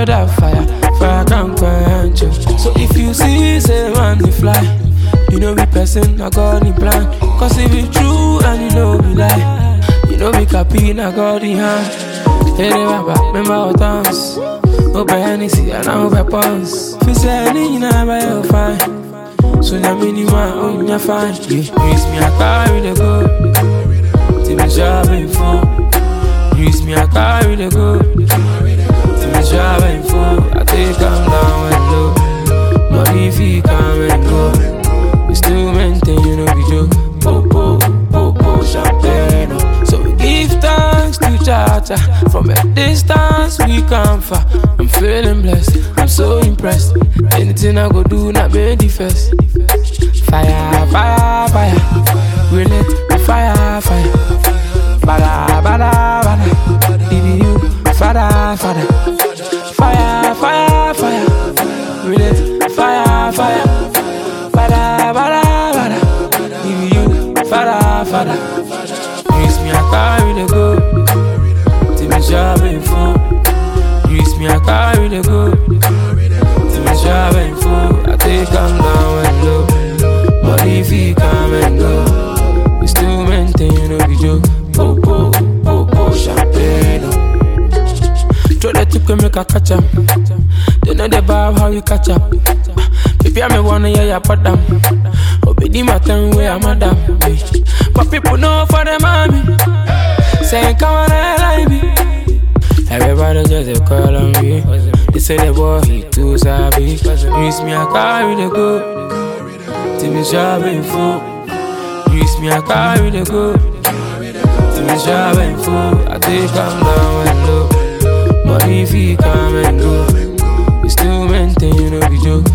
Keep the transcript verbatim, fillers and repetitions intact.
carry that fire, fire can't quench you. So if you see, say man, we fly. You know be person, I got the plan. Cause if it's true and you know be lie, you know be copy, I got the hand. Hey, Baba, remember our dance. Open Hennessy and I open pants. If you say anything, I buy your fine. So now minimum, oh, you're fine. You use me, I carry the go. Till me job ain't full. Use me, I carry the go. Till me job ain't full. I take them down and low. Money if you come and go. We still maintain, you know, we joke. Popo, popo, champagne. So we give thanks to Jaja. From a distance, we come far. I'm feeling blessed, I'm so impressed. Anything I go do, not be the first. Fire, fire, fire. We lit, fire, fire. Bada, bada, bada. If you, fada, fada. Fire, fire, fire. We lit, fire, fire. Bada, bada, bada. If you, fada, fada. Use me, I carry the go. Till me job ain't full. Use me, I carry the go. Till my job ain't full. I take them down and low. Money if you come and go. We still maintain, you know, we joke. Popo, popo, champagne. Throw the tip can make a catch up. They know the vibe how you catch up. Baby, I me wanna hear ya put them. Obey my time where I'm madam. But people know for the mommy. Saying come on, I like me. Everybody just a call on me. They say the boy he too savvy. Use me, I carry the go. Till me job ain't full. Use me, I carry the go. Till me job ain't full. I take them down and low. Money if you come and go. We still maintain, you know, we joke.